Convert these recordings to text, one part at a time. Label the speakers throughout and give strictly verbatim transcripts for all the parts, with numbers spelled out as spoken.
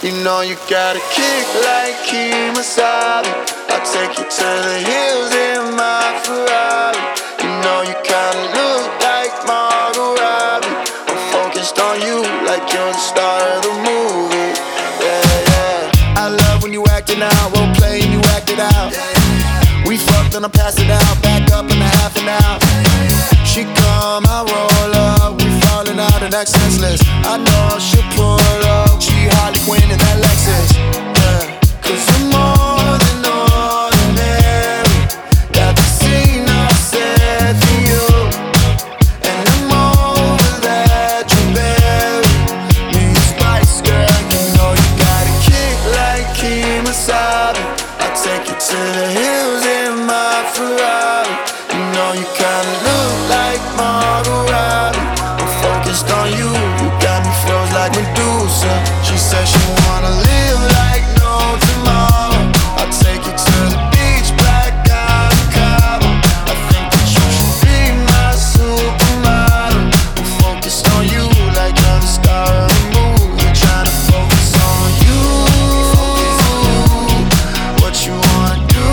Speaker 1: You know you got a kick like Kemosabe. I'll take you to the hills in my Ferrari. You know you kinda look like Margot Robbie. I'm focused on you like you're the star of the movie. Yeah, yeah. I love when you acting out, won't play and you act it out. We fucked and I pass it out, back up in a half an hour. She come, I roll up, we falling out and that's senseless. I know she'll pull up, she Harley Quinn in that Lexus. Yeah, cause I'm more than ordinary. Got the scene all set for you, and I'm over that you bury me, Spice Girl. You know you got a kick like Kemosabe. I'll take you to the hills in my Ferrari. You know you kinda look like Margot Robbie. I'm focused on you, you got me froze like Medusa. She said she wanna live like no tomorrow. I'll take you to the beach, black out in Cabo. I think that you should be my supermodel. I'm focused on you like you're the star of the movie. Trying to focus on you, what you wanna do.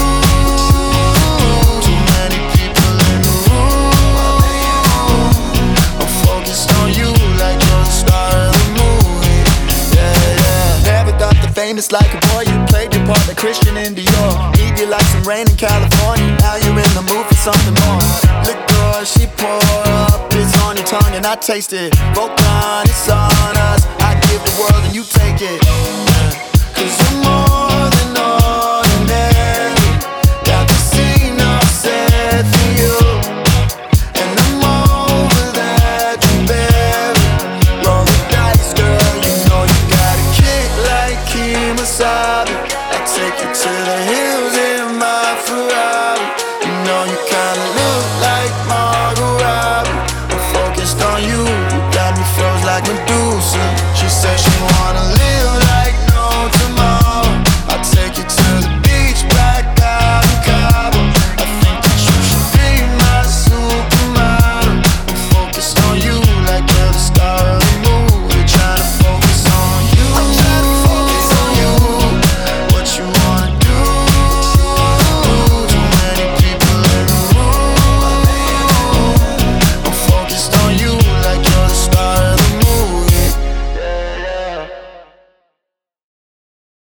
Speaker 1: Too many people in the room. I'm focused on you like you're the star of the movie. Yeah, yeah. Never thought the famous like a boy. You played your part like Christian in Dior. Need you like some rain in California. Now you're in the mood for something more. Liquor, she pour up, it's on your tongue and I taste it. Volcan, it's on us. I give the world and you take it. Yeah. Cause you're more than ordinary. Got the scene all set for you, and I'm over that you bury. Roll the dice, girl, you know you got a kick like Kemosabe. I'll take you to the hills in my Ferrari. You know you kinda look like Margot Robbie. I'm focused on you, you got me froze like Medusa. She said she wanna live